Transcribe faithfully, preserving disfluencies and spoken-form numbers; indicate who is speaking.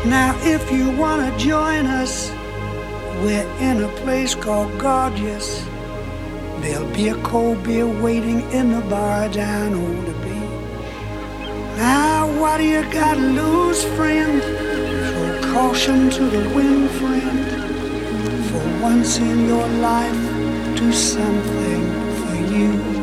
Speaker 1: Now if you wanna join us, we're in a place called Gorgeous. There'll be a cold beer waiting in the bar down on the beach. Now what do you got to lose, friend? Throw caution to the wind, friend. For once in your life, do something for you.